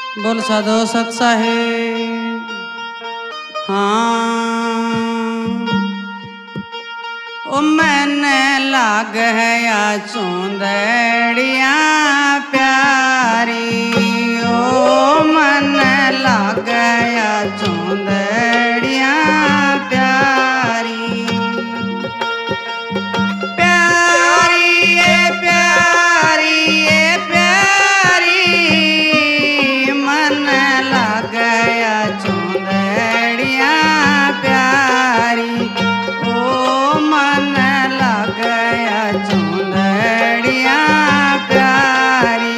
बोल साधो सत साहेब। हाँ ओ मैंने लाग है या चूंदड़िया प्यारी, ओ मन लाग या चूंदड़िया प्यारी। प्यारी ये प्यारी ये प्यारी, मन लाग या चूंदड़िया प्यारी, ओ मन लाग या चूंदड़िया प्यारी।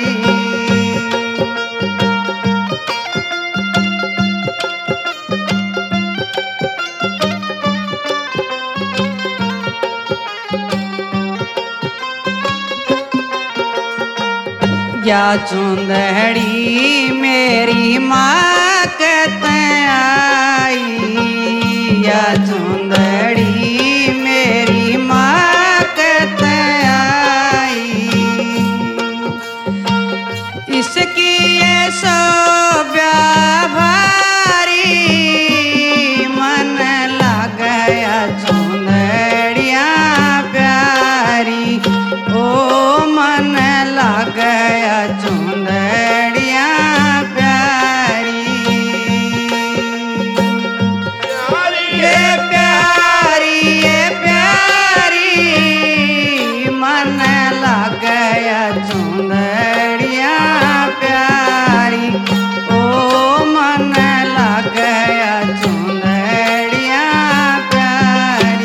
या चूंदड़ी मेरी माँ कहते आई, या चूंदड़ी मेरी माँ कहते आई। इसकी ये शोभा भारी, मन लग गया चूंदड़िया प्यारी, ओ मन लग गया चूंदड़िया प्यारी। ये प्यारी ये प्यारी, मन लग गया चूंदड़िया प्यारी, ओ मन लग गया चूंदड़िया प्यारी।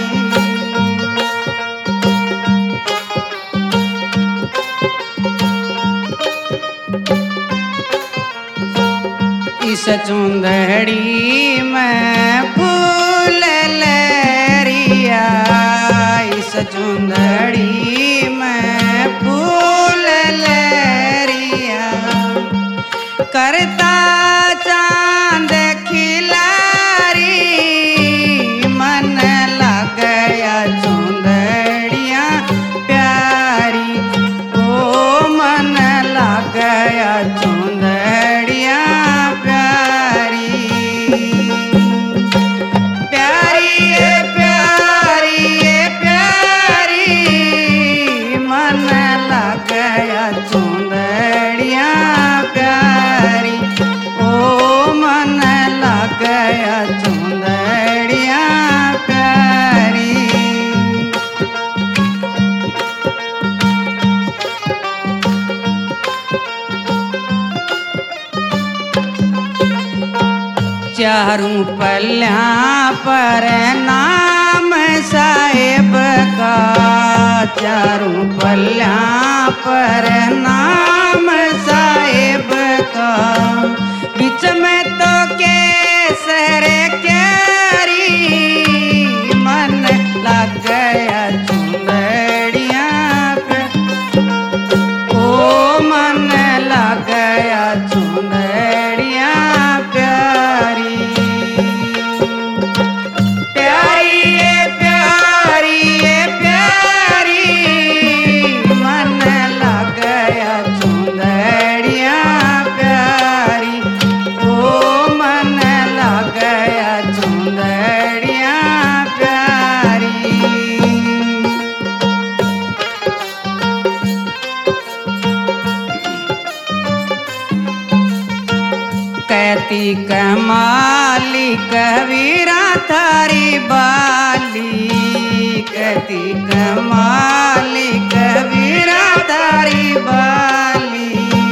इस चूंदड़ी में फूल लहरिया, इस चूंदड़ी में फूल लहरिया, करता चांद खिलारी, मन लग गया चूंदड़िया प्यारी, ओ मन लग गया चूंदड़िया प्यारी। प्यारी ये प्यारी ये प्यारी, मन लग गया चूंदड़िया प्यारी, ओ मन लग गया चूंदड़िया प्यारी। चारों पल्ल्या पर नाम साहेब का, चारों पल्ल्या पर नाम साहेब का, बीच में तो केसर क्यारी, मन लग गया चूंदड़िया पे, ओ मन लग गया चूंदड़िया प्यारी। प्यारी ये प्यारी ये प्यारी, मन लग गया चूंदड़िया प्यारी, ओ मन लग गया चूंदड़िया प्यारी। कहती कमाली कबीरा थारी बाली, कहती कमाली कबीरा थारी बाली,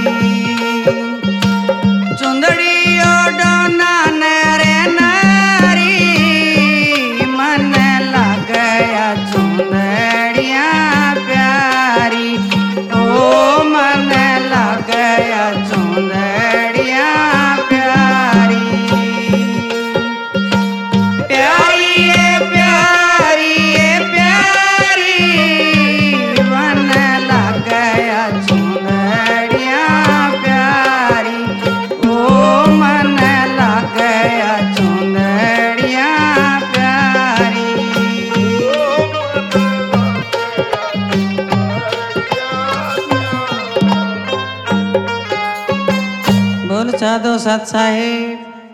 चुंदड़ी ओडोना नरे नारी, मन लग गया चूंदड़िया प्यारी, ओ मन लग गया चूंदड़िया प्यारी। प्यारी ये प्यारी ये प्यारी, मन लग गया चूंदड़िया बोल साधो साथ साहेब।